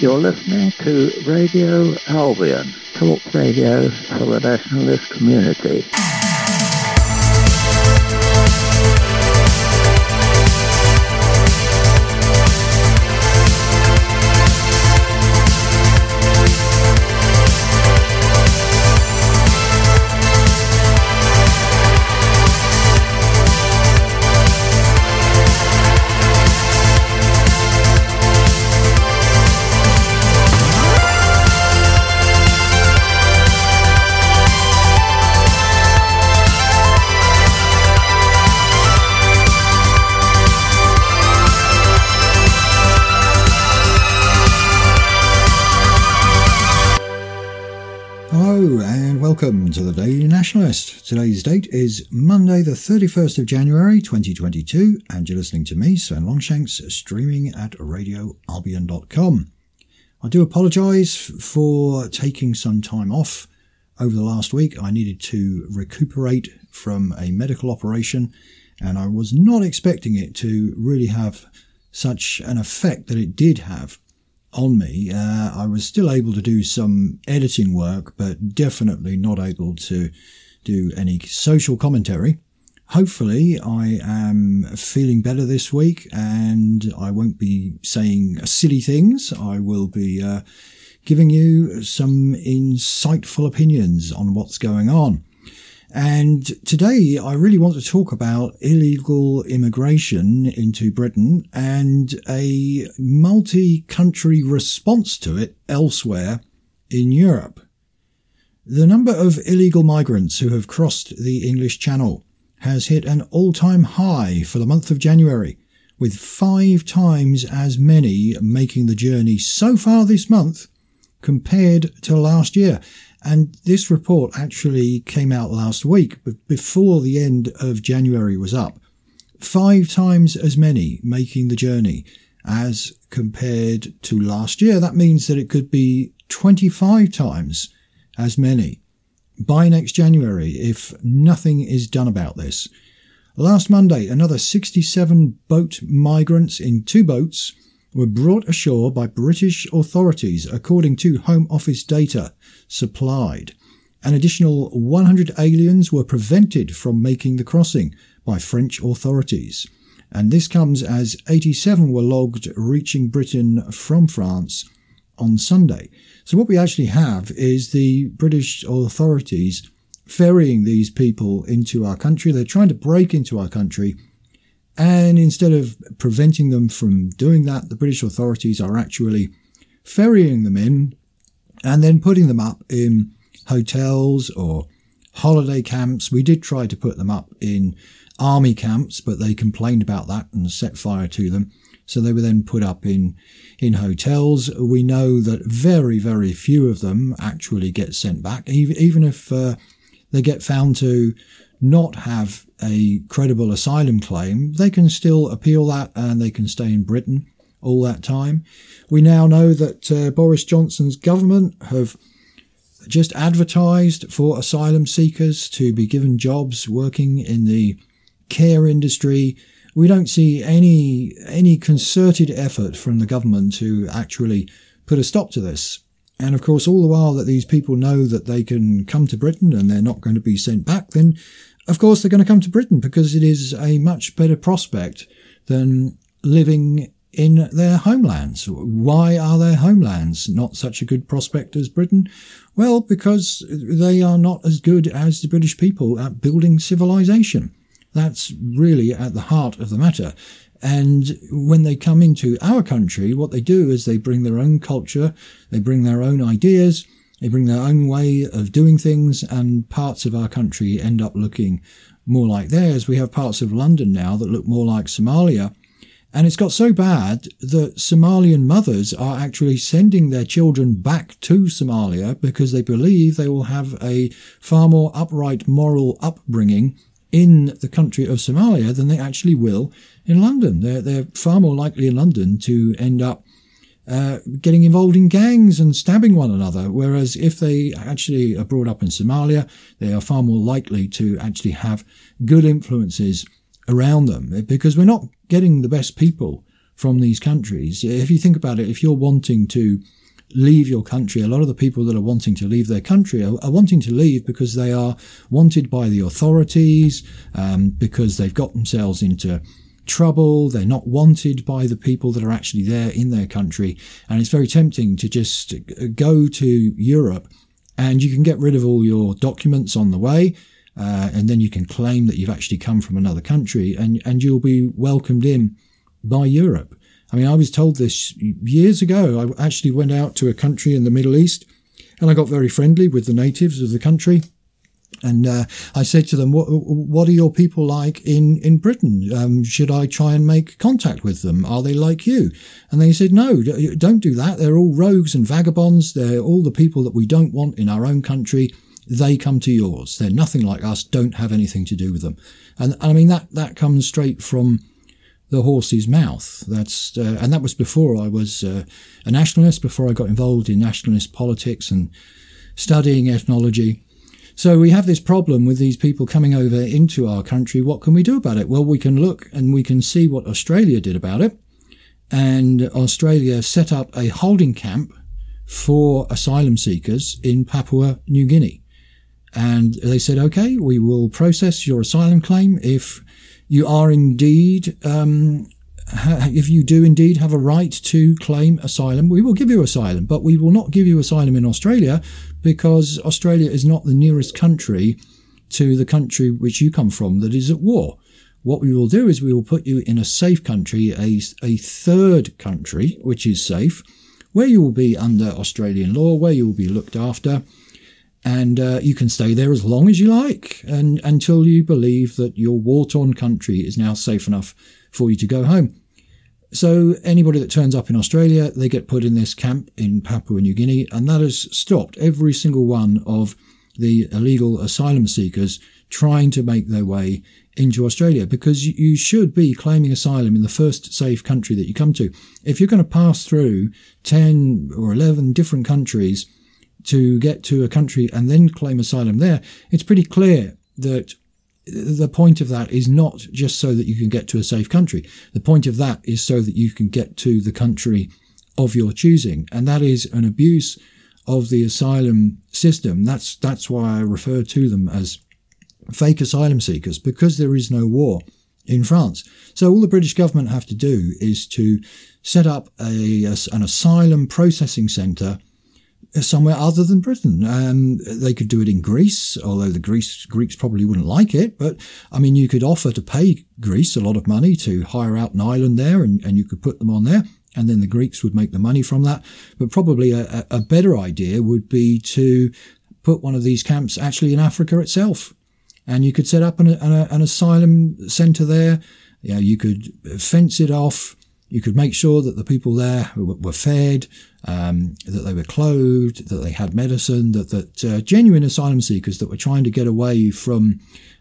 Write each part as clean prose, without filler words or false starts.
You're listening to Radio Albion, talk radio for the nationalist community. Welcome to the Daily Nationalist. Today's date is Monday the 31st of January 2022 and you're listening to me, Sven Longshanks, streaming at radioalbion.com. I do apologise for taking some time off over the last week. I needed to recuperate from a medical operation and I was not expecting it to really have such an effect that it did have on me. I was still able to do some editing work, but definitely not able to do any social commentary. Hopefully I am feeling better this week and I won't be saying silly things. I will be giving you some insightful opinions on what's going on. And today I really want to talk about illegal immigration into Britain and a multi-country response to it elsewhere in Europe. The number of illegal migrants who have crossed the English Channel has hit an all-time high for the month of January, with 5 times as many making the journey so far this month compared to last year. And this report actually came out last week, but before the end of January was up. 5 times as many making the journey as compared to last year. That means that it could be 25 times as many by next January if nothing is done about this. Last Monday, another 67 boat migrants in 2 boats were brought ashore by British authorities, according to Home Office data supplied. An additional 100 aliens were prevented from making the crossing by French authorities. And this comes as 87 were logged reaching Britain from France on Sunday. So what we actually have is the British authorities ferrying these people into our country. They're trying to break into our country. And instead of preventing them from doing that, the British authorities are actually ferrying them in and then putting them up in hotels or holiday camps. We did try to put them up in army camps, but they complained about that and set fire to them. So they were then put up in hotels. We know that very, very few of them actually get sent back, even if they get found to not have a credible asylum claim. They can still appeal that and they can stay in Britain all that time. We now know that Boris Johnson's government have just advertised for asylum seekers to be given jobs working in the care industry. We don't see any concerted effort from the government to actually put a stop to this. And of course, all the while that these people know that they can come to Britain and they're not going to be sent back, then of course they're going to come to Britain because it is a much better prospect than living in their homelands. Why are their homelands not such a good prospect as Britain? Well, because they are not as good as the British people at building civilization. That's really at the heart of the matter. And when they come into our country, what they do is they bring their own culture, they bring their own ideas, they bring their own way of doing things, and parts of our country end up looking more like theirs. We have parts of London now that look more like Somalia. And it's got so bad that Somalian mothers are actually sending their children back to Somalia because they believe they will have a far more upright moral upbringing in the country of Somalia than they actually will in London. They're far more likely in London to end up getting involved in gangs and stabbing one another, whereas if they actually are brought up in Somalia, they are far more likely to actually have good influences around them, because we're not getting the best people from these countries. If you think about it, if you're wanting to leave your country, a lot of the people that are wanting to leave their country are wanting to leave because they are wanted by the authorities, because they've got themselves into trouble. They're not wanted by the people that are actually there in their country. And it's very tempting to just go to Europe, and you can get rid of all your documents on the way. And then you can claim that you've actually come from another country, and you'll be welcomed in by Europe. I mean, I was told this years ago. I actually went out to a country in the Middle East, and I got very friendly with the natives of the country. And I said to them, what are your people like in Britain? Should I try and make contact with them? Are they like you? And they said, no, don't do that. They're all rogues and vagabonds. They're all the people that we don't want in our own country. They come to yours. They're nothing like us. Don't have anything to do with them. And I mean, that comes straight from the horse's mouth. And that was before I was a nationalist, before I got involved in nationalist politics and studying ethnology. So we have this problem with these people coming over into our country. What can we do about it? Well, we can look and we can see what Australia did about it. And Australia set up a holding camp for asylum seekers in Papua New Guinea. And they said, okay, we will process your asylum claim if you are indeed, if you do indeed have a right to claim asylum. We will give you asylum, but we will not give you asylum in Australia, because Australia is not the nearest country to the country which you come from that is at war. What we will do is we will put you in a safe country, a third country, which is safe, where you will be under Australian law, where you will be looked after, and you can stay there as long as you like, and until you believe that your war-torn country is now safe enough for you to go home. So anybody that turns up in Australia, they get put in this camp in Papua New Guinea, and that has stopped every single one of the illegal asylum seekers trying to make their way into Australia, because you should be claiming asylum in the first safe country that you come to. If you're going to pass through 10 or 11 different countries to get to a country and then claim asylum there, it's pretty clear that the point of that is not just so that you can get to a safe country. The point of that is so that you can get to the country of your choosing. And that is an abuse of the asylum system. That's why I refer to them as fake asylum seekers, because there is no war in France. So all the British government have to do is to set up an asylum processing centre somewhere other than Britain. They could do it in Greece, although the Greeks probably wouldn't like it. But, I mean, you could offer to pay Greece a lot of money to hire out an island there, and you could put them on there, and then the Greeks would make the money from that. But probably a better idea would be to put one of these camps actually in Africa itself. And you could set up an asylum centre there. You know, you could fence it off. You could make sure that the people there were fed, that they were clothed, that they had medicine, that genuine asylum seekers that were trying to get away from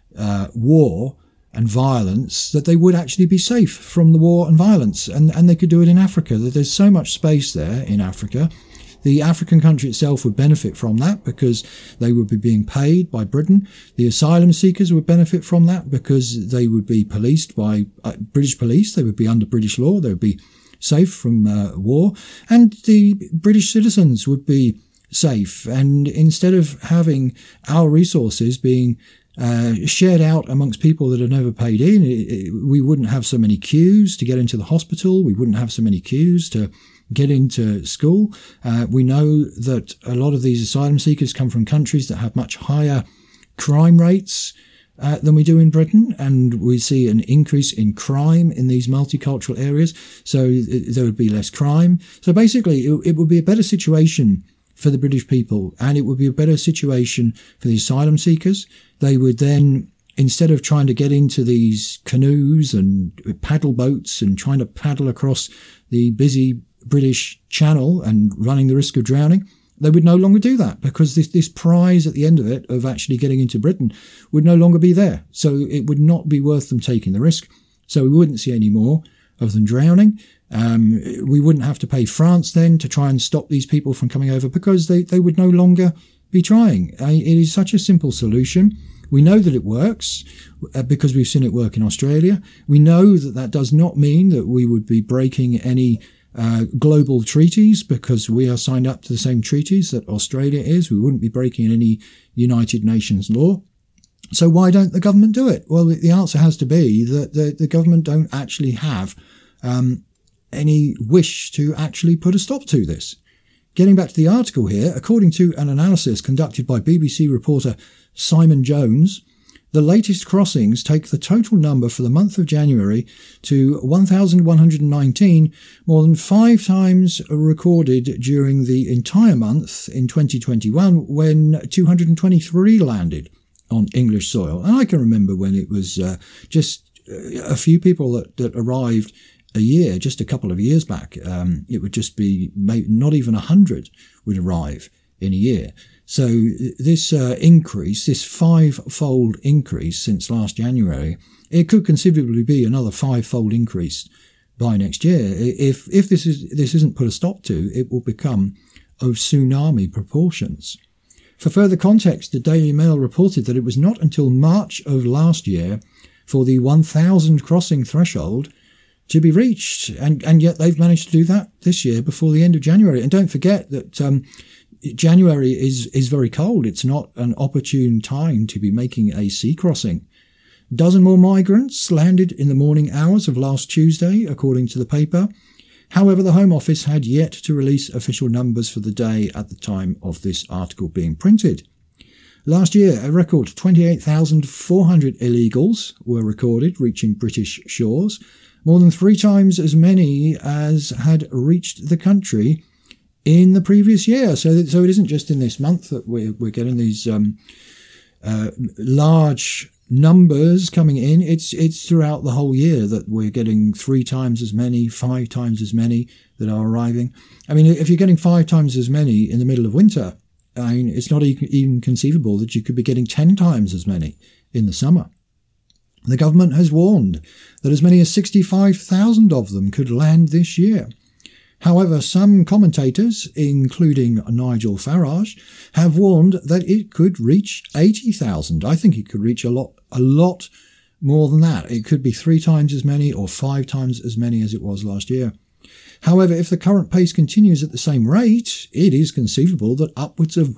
war and violence, that they would actually be safe from the war and violence. And they could do it in Africa. There's so much space there in Africa. The African country itself would benefit from that because they would be being paid by Britain. The asylum seekers would benefit from that because they would be policed by British police. They would be under British law. They would be safe from war. And the British citizens would be safe. And instead of having our resources being shared out amongst people that have never paid in, we wouldn't have so many queues to get into the hospital. We wouldn't have so many queues to get into school. We know that a lot of these asylum seekers come from countries that have much higher crime rates than we do in Britain, and we see an increase in crime in these multicultural areas, so there would be less crime. So basically, it would be a better situation for the British people, and it would be a better situation for the asylum seekers. They would then, instead of trying to get into these canoes and paddle boats and trying to paddle across the busy British Channel and running the risk of drowning, they would no longer do that, because this prize at the end of it of actually getting into Britain would no longer be there. So it would not be worth them taking the risk. So we wouldn't see any more of them drowning. We wouldn't have to pay France then to try and stop these people from coming over, because they would no longer be trying. It is such a simple solution. We know that it works because we've seen it work in Australia. We know that that does not mean that we would be breaking any global treaties because we are signed up to the same treaties that Australia is. We wouldn't be breaking any United Nations law. So why don't the government do it? Well, the answer has to be that the government don't actually have any wish to actually put a stop to this. Getting back to the article here, according to an analysis conducted by BBC reporter Simon Jones, the latest crossings take the total number for the month of January to 1,119, more than 5 times recorded during the entire month in 2021 when 223 landed on English soil. And I can remember when it was just a few people that arrived a year, just a couple of years back. It would just be not even 100 would arrive in a year. So this increase, this 5-fold increase since last January, it could conceivably be another 5-fold increase by next year. If this isn't put a stop to, it will become of tsunami proportions. For further context, the Daily Mail reported that it was not until March of last year for the 1,000 crossing threshold to be reached, and yet they've managed to do that this year before the end of January. And don't forget that January is very cold. It's not an opportune time to be making a sea crossing. A dozen more migrants landed in the morning hours of last Tuesday, according to the paper. However, the Home Office had yet to release official numbers for the day at the time of this article being printed. Last year, a record 28,400 illegals were recorded reaching British shores, more than 3 times as many as had reached the country in the previous year. So it isn't just in this month that we're getting these large numbers coming in. It's throughout the whole year that we're getting 3 times as many, 5 times as many that are arriving. I mean, if you're getting 5 times as many in the middle of winter, I mean, it's not even conceivable that you could be getting 10 times as many in the summer. The government has warned that as many as 65,000 of them could land this year. However, some commentators, including Nigel Farage, have warned that it could reach 80,000. I think it could reach a lot more than that. It could be 3 times as many or 5 times as many as it was last year. However, if the current pace continues at the same rate, it is conceivable that upwards of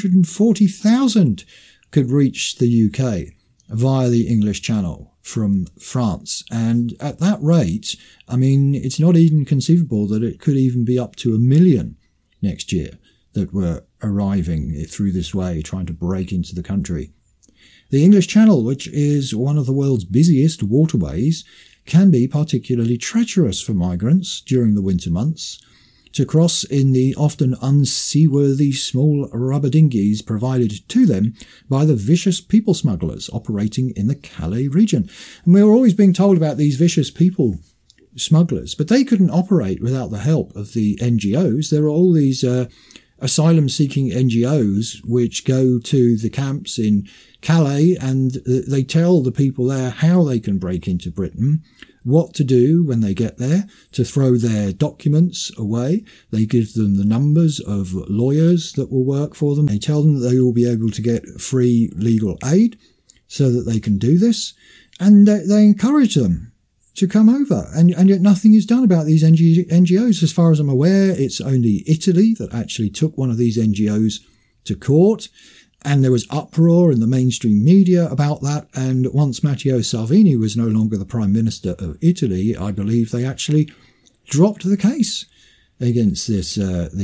140,000 could reach the UK via the English Channel from France. And at that rate, I mean, it's not even conceivable that it could even be up to 1 million next year that were arriving through this way, trying to break into the country. The English Channel, which is one of the world's busiest waterways, can be particularly treacherous for migrants during the winter months to cross in the often unseaworthy small rubber dinghies provided to them by the vicious people smugglers operating in the Calais region. And we were always being told about these vicious people smugglers, but they couldn't operate without the help of the NGOs. There are all these asylum-seeking NGOs which go to the camps in Calais and they tell the people there how they can break into Britain, what to do when they get there, to throw their documents away. They give them the numbers of lawyers that will work for them. They tell them that they will be able to get free legal aid so that they can do this. And they encourage them to come over. And yet nothing is done about these NGOs. As far as I'm aware, it's only Italy that actually took one of these NGOs to court. And there was uproar in the mainstream media about that. And once Matteo Salvini was no longer the Prime Minister of Italy, I believe they actually dropped the case against this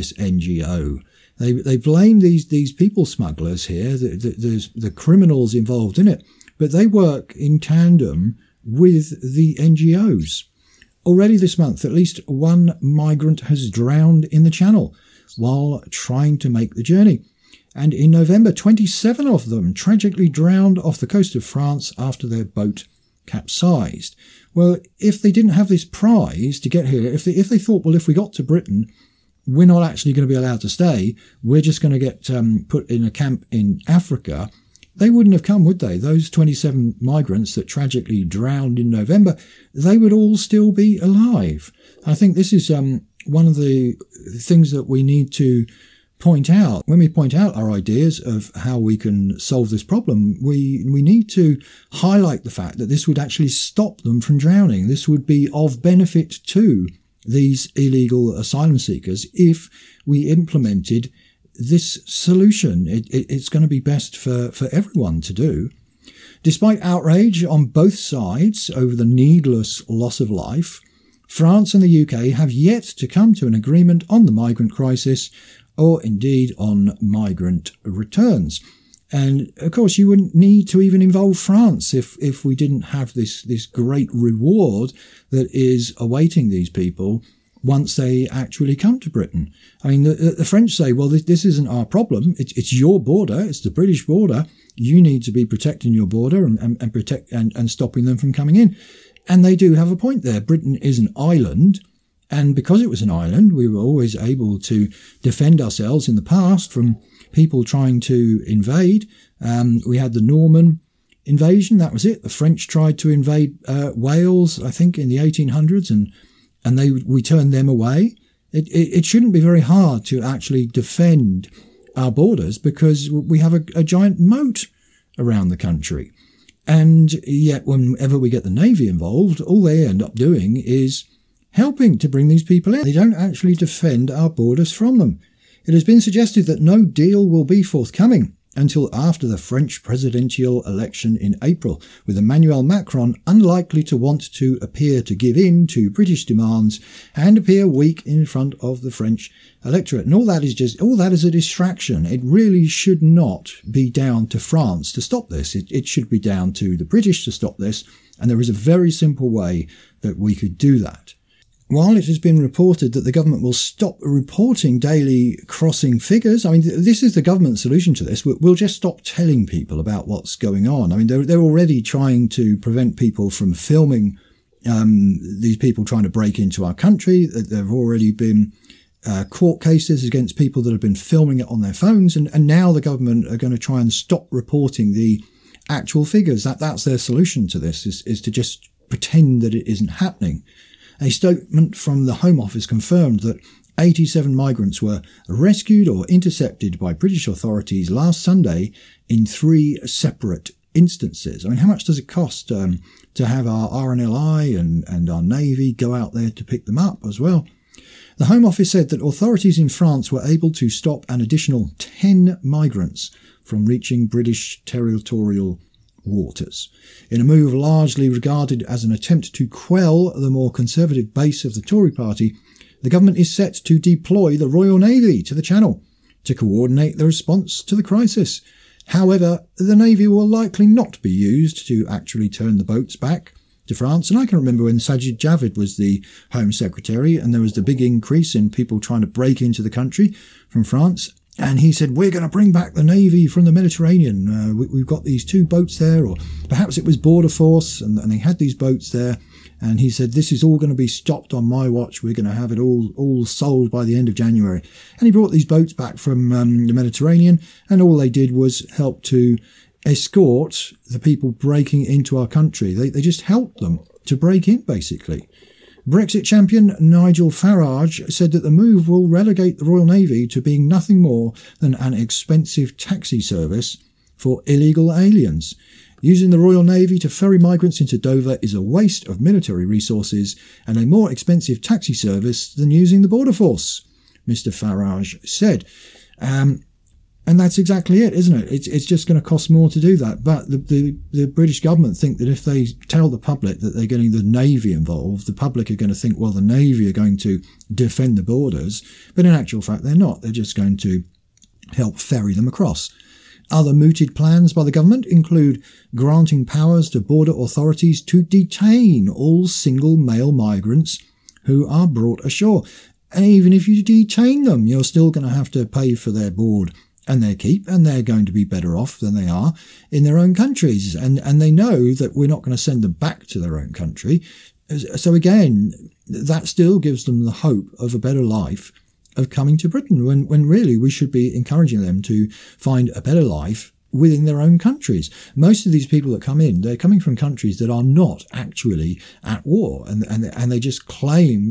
NGO. They blame these people smugglers here, the criminals involved in it, but they work in tandem with the NGOs. Already this month, at least 1 migrant has drowned in the Channel while trying to make the journey. And in November, 27 of them tragically drowned off the coast of France after their boat capsized. Well, if they didn't have this prize to get here, if they thought, well, if we got to Britain, we're not actually going to be allowed to stay, we're just going to get put in a camp in Africa, they wouldn't have come, would they? Those 27 migrants that tragically drowned in November, they would all still be alive. I think this is one of the things that we need to point out our ideas of how we can solve this problem, we need to highlight the fact that this would actually stop them from drowning. This would be of benefit to these illegal asylum seekers if we implemented this solution. It's going to be best for everyone to do. Despite outrage on both sides over the needless loss of life, France and the UK have yet to come to an agreement on the migrant crisis, or indeed on migrant returns. And of course, you wouldn't need to even involve France if we didn't have this great reward that is awaiting these people once they actually come to Britain. I mean, the French say, well, this isn't our problem. It's your border. It's the British border. You need to be protecting your border and protect and stopping them from coming in. And they do have a point there. Britain is an island. And because it was an island, we were always able to defend ourselves in the past from people trying to invade. We had the Norman invasion. That was it. The French tried to invade Wales, I think, in the 1800s, and we turned them away. It shouldn't be very hard to actually defend our borders because we have a giant moat around the country. And yet, whenever we get the Navy involved, all they end up doing is helping to bring these people in. They don't actually defend our borders from them. It has been suggested that no deal will be forthcoming until after the French presidential election in April, with Emmanuel Macron unlikely to want to appear to give in to British demands and appear weak in front of the French electorate. And all that is a distraction. It really should not be down to France to stop this. It should be down to the British to stop this. And there is a very simple way that we could do that. While it has been reported that the government will stop reporting daily crossing figures, I mean, this is the government solution to this. We'll just stop telling people about what's going on. I mean, they're already trying to prevent people from filming these people trying to break into our country. There have already been court cases against people that have been filming it on their phones, and now the government are going to try and stop reporting the actual figures. That's their solution to this, is to just pretend that it isn't happening. A statement from the Home Office confirmed that 87 migrants were rescued or intercepted by British authorities last Sunday in 3 separate instances. I mean, how much does it cost to have our RNLI and our Navy go out there to pick them up as well? The Home Office said that authorities in France were able to stop an additional 10 migrants from reaching British territorial waters, in a move largely regarded as an attempt to quell the more conservative base of the Tory party. The government is set to deploy the Royal Navy to the Channel to coordinate the response to the crisis. However, the Navy will likely not be used to actually turn the boats back to France. And I can remember when Sajid Javid was the Home Secretary and there was the big increase in people trying to break into the country from France. And he said, we're going to bring back the Navy from the Mediterranean. We've got these 2 boats there, or perhaps it was Border Force, and they had these boats there. And he said, this is all going to be stopped on my watch. We're going to have it all sold by the end of January. And he brought these boats back from the Mediterranean, and all they did was help to escort the people breaking into our country. They just helped them to break in, basically. Brexit champion Nigel Farage said that the move will relegate the Royal Navy to being nothing more than an expensive taxi service for illegal aliens. Using the Royal Navy to ferry migrants into Dover is a waste of military resources and a more expensive taxi service than using the Border Force, Mr. Farage said. And that's exactly it, isn't it? It's just going to cost more to do that. But the British government think that if they tell the public that they're getting the Navy involved, the public are going to think, well, the Navy are going to defend the borders. But in actual fact, they're not. They're just going to help ferry them across. Other mooted plans by the government include granting powers to border authorities to detain all single male migrants who are brought ashore. And even if you detain them, you're still going to have to pay for their board and their keep, and they're going to be better off than they are in their own countries. And they know that we're not going to send them back to their own country. So again, that still gives them the hope of a better life of coming to Britain, when really we should be encouraging them to find a better life within their own countries. Most of these people that come in, they're coming from countries that are not actually at war, and they just claim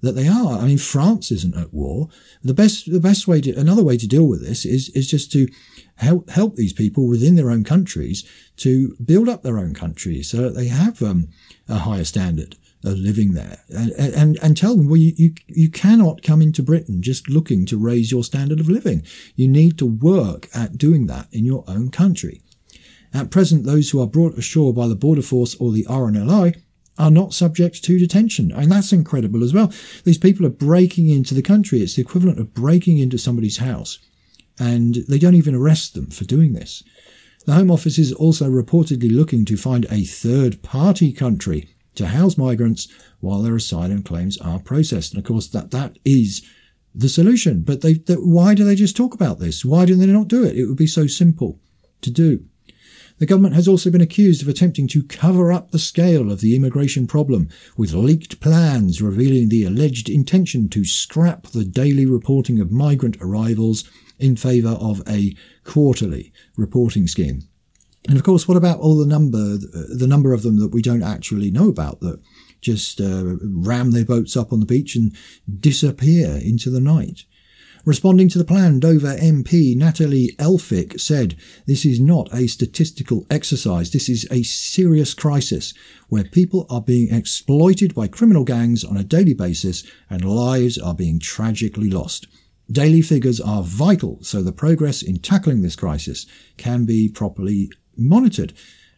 that they are. I mean, France isn't at war. The best way another way to deal with this is just to help these people within their own countries to build up their own countries so that they have a higher standard of living there, and tell them, well, you cannot come into Britain just looking to raise your standard of living. You need to work at doing that in your own country. At present, those who are brought ashore by the Border Force or the RNLI are not subject to detention. And that's incredible as well. These people are breaking into the country. It's the equivalent of breaking into somebody's house. And they don't even arrest them for doing this. The Home Office is also reportedly looking to find a third-party country to house migrants while their asylum claims are processed. And of course, that is the solution. But why do they just talk about this? Why do they not do it? It would be so simple to do. The government has also been accused of attempting to cover up the scale of the immigration problem, with leaked plans revealing the alleged intention to scrap the daily reporting of migrant arrivals in favour of a quarterly reporting scheme. And of course, what about all the number of them that we don't actually know about, that just ram their boats up on the beach and disappear into the night? Responding to the plan, Dover MP Natalie Elphicke said, "This is not a statistical exercise. This is a serious crisis where people are being exploited by criminal gangs on a daily basis and lives are being tragically lost. Daily figures are vital so the progress in tackling this crisis can be properly monitored."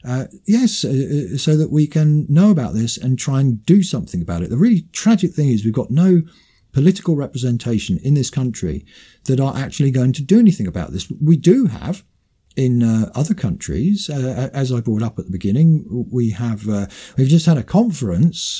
So that we can know about this and try and do something about it. The really tragic thing is we've got no political representation in this country that are actually going to do anything about this. We do have in other countries, as I brought up at the beginning, we've just had a conference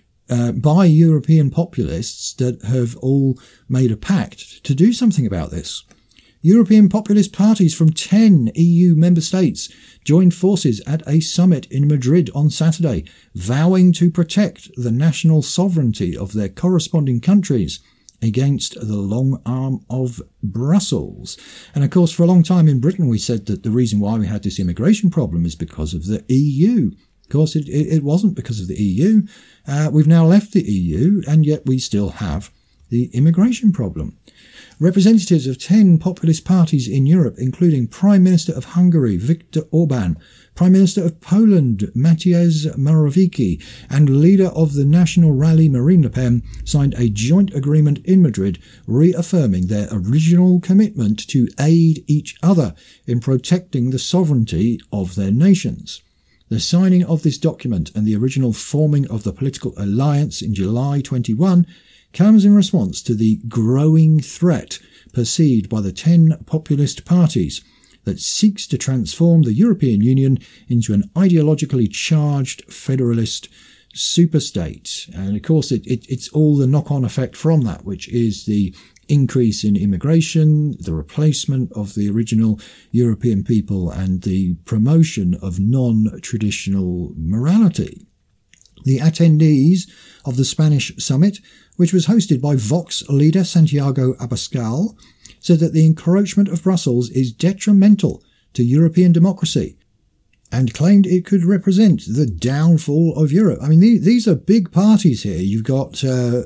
by European populists that have all made a pact to do something about this. European populist parties from 10 EU member states joined forces at a summit in Madrid on Saturday, vowing to protect the national sovereignty of their corresponding countries against the long arm of Brussels. And of course, for a long time in Britain, we said that the reason why we had this immigration problem is because of the EU. Of course, it wasn't because of the EU. We've now left the EU, and yet we still have the immigration problem. Representatives of 10 populist parties in Europe, including Prime Minister of Hungary, Viktor Orban, Prime Minister of Poland, Mateusz Morawiecki, and leader of the National Rally, Marine Le Pen, signed a joint agreement in Madrid reaffirming their original commitment to aid each other in protecting the sovereignty of their nations. The signing of this document and the original forming of the political alliance in July 21 comes in response to the growing threat perceived by the 10 populist parties that seeks to transform the European Union into an ideologically charged federalist superstate. And of course, it's all the knock-on effect from that, which is the increase in immigration, the replacement of the original European people, and the promotion of non-traditional morality. The attendees of the Spanish summit, which was hosted by Vox leader Santiago Abascal, said that the encroachment of Brussels is detrimental to European democracy and claimed it could represent the downfall of Europe. I mean, these are big parties here. You've got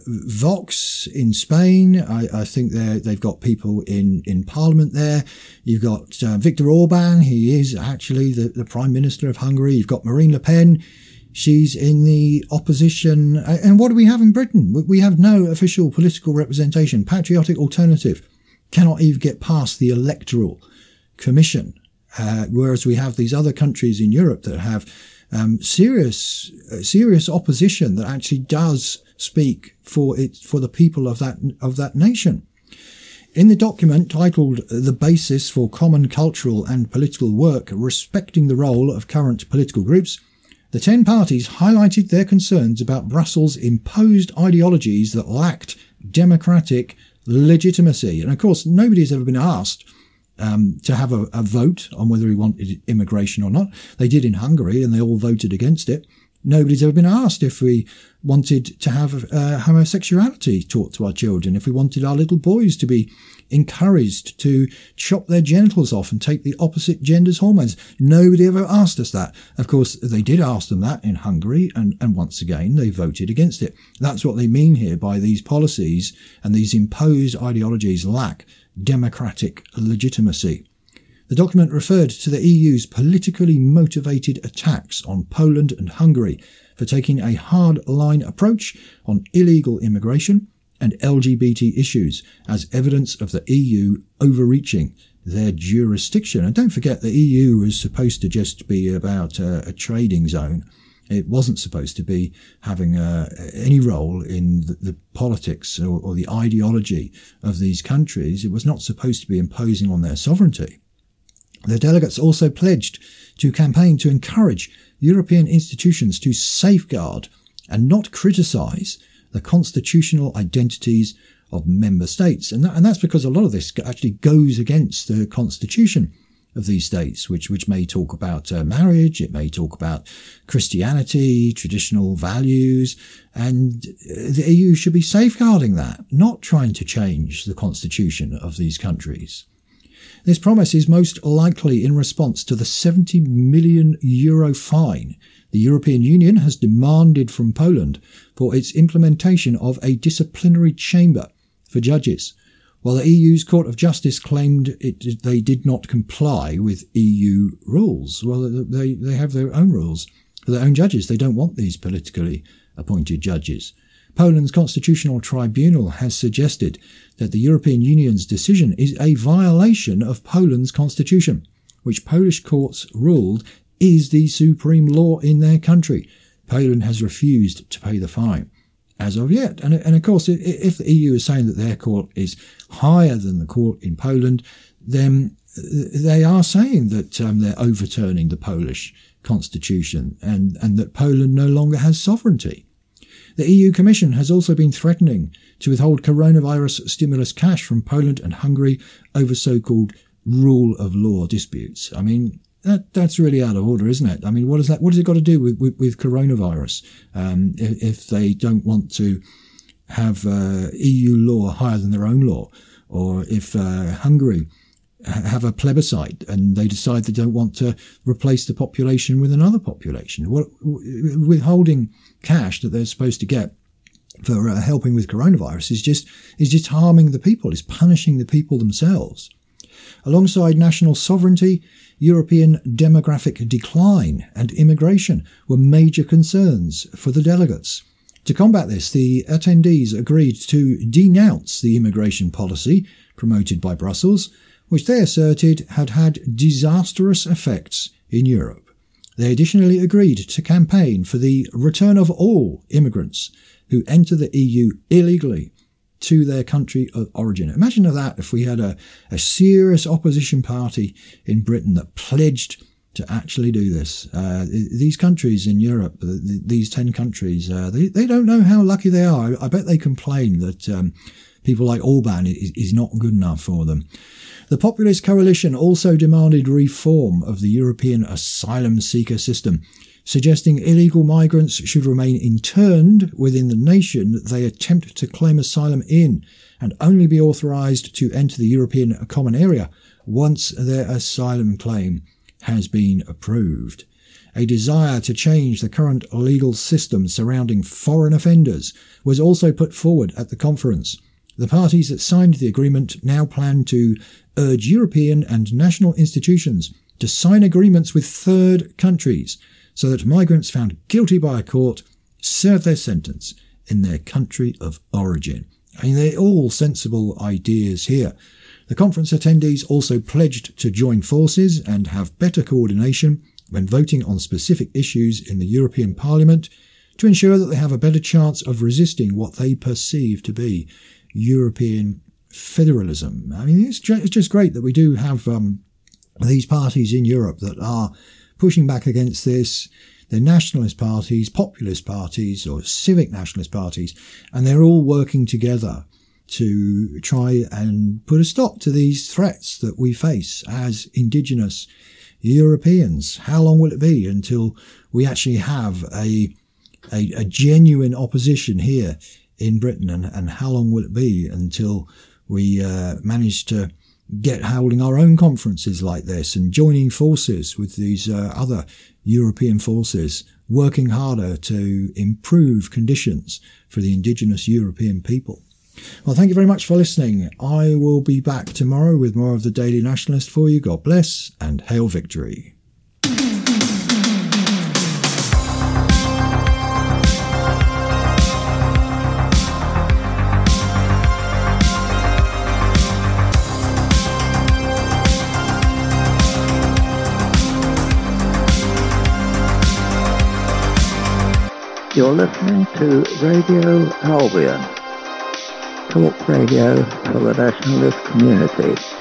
Vox in Spain. I think they've got people in Parliament there. You've got Viktor Orban. He is actually the Prime Minister of Hungary. You've got Marine Le Pen. She's in the opposition. And what do we have in Britain? We have no official political representation. Patriotic Alternative cannot even get past the Electoral Commission. Whereas we have these other countries in Europe that have serious opposition that actually does speak for the people of that nation. In the document titled "The Basis for Common Cultural and Political Work Respecting the Role of Current Political Groups," the 10 parties highlighted their concerns about Brussels' imposed ideologies that lacked democratic legitimacy. And of course, nobody's ever been asked to have a vote on whether he wanted immigration or not. They did in Hungary, and they all voted against it. Nobody's ever been asked if we wanted to have homosexuality taught to our children, if we wanted our little boys to be encouraged to chop their genitals off and take the opposite gender's hormones. Nobody ever asked us that. Of course, they did ask them that in Hungary, and once again, they voted against it. That's what they mean here by these policies, and these imposed ideologies lack democratic legitimacy. The document referred to the EU's politically motivated attacks on Poland and Hungary for taking a hard-line approach on illegal immigration and LGBT issues as evidence of the EU overreaching their jurisdiction. And don't forget, the EU was supposed to just be about a trading zone. It wasn't supposed to be having any role in the politics or the ideology of these countries. It was not supposed to be imposing on their sovereignty. The delegates also pledged to campaign to encourage European institutions to safeguard and not criticise the constitutional identities of member states. And that's because a lot of this actually goes against the constitution of these states, which may talk about marriage, it may talk about Christianity, traditional values, and the EU should be safeguarding that, not trying to change the constitution of these countries. This promise is most likely in response to the €70 million fine the European Union has demanded from Poland for its implementation of a disciplinary chamber for judges, while the EU's Court of Justice claimed they did not comply with EU rules. Well, they have their own rules for their own judges. They don't want these politically appointed judges. Poland's Constitutional Tribunal has suggested that the European Union's decision is a violation of Poland's constitution, which Polish courts ruled is the supreme law in their country. Poland has refused to pay the fine as of yet. And of course, if the EU is saying that their court is higher than the court in Poland, then they are saying that they're overturning the Polish constitution and that Poland no longer has sovereignty. The EU Commission has also been threatening to withhold coronavirus stimulus cash from Poland and Hungary over so-called rule of law disputes. I mean, that's really out of order, isn't it? I mean, what has it got to do with coronavirus? If they don't want to have EU law higher than their own law, or if Hungary have a plebiscite and they decide they don't want to replace the population with another population, withholding cash that they're supposed to get for helping with coronavirus is just harming the people, is punishing the people themselves. Alongside national sovereignty, European demographic decline and immigration were major concerns for the delegates. To combat this, the attendees agreed to denounce the immigration policy promoted by Brussels, which they asserted had disastrous effects in Europe. They additionally agreed to campaign for the return of all immigrants who enter the EU illegally to their country of origin. Imagine that if we had a serious opposition party in Britain that pledged to actually do this. These countries in Europe, these 10 countries, they don't know how lucky they are. I bet they complain that people like Orban is not good enough for them. The Populist Coalition also demanded reform of the European asylum seeker system, suggesting illegal migrants should remain interned within the nation they attempt to claim asylum in and only be authorised to enter the European Common Area once their asylum claim has been approved. A desire to change the current legal system surrounding foreign offenders was also put forward at the conference. The parties that signed the agreement now plan to urge European and national institutions to sign agreements with third countries so that migrants found guilty by a court serve their sentence in their country of origin. I mean, they're all sensible ideas here. The conference attendees also pledged to join forces and have better coordination when voting on specific issues in the European Parliament to ensure that they have a better chance of resisting what they perceive to be European federalism. I mean, it's just great that we do have these parties in Europe that are pushing back against this. They're nationalist parties, populist parties, or civic nationalist parties, and they're all working together to try and put a stop to these threats that we face as indigenous Europeans. How long will it be until we actually have a genuine opposition here in Britain, and how long will it be until we managed to get holding our own conferences like this and joining forces with these other European forces, working harder to improve conditions for the indigenous European people. Well, thank you very much for listening. I will be back tomorrow with more of the Daily Nationalist for you. God bless and hail victory. You're listening to Radio Albion, talk radio for the nationalist community.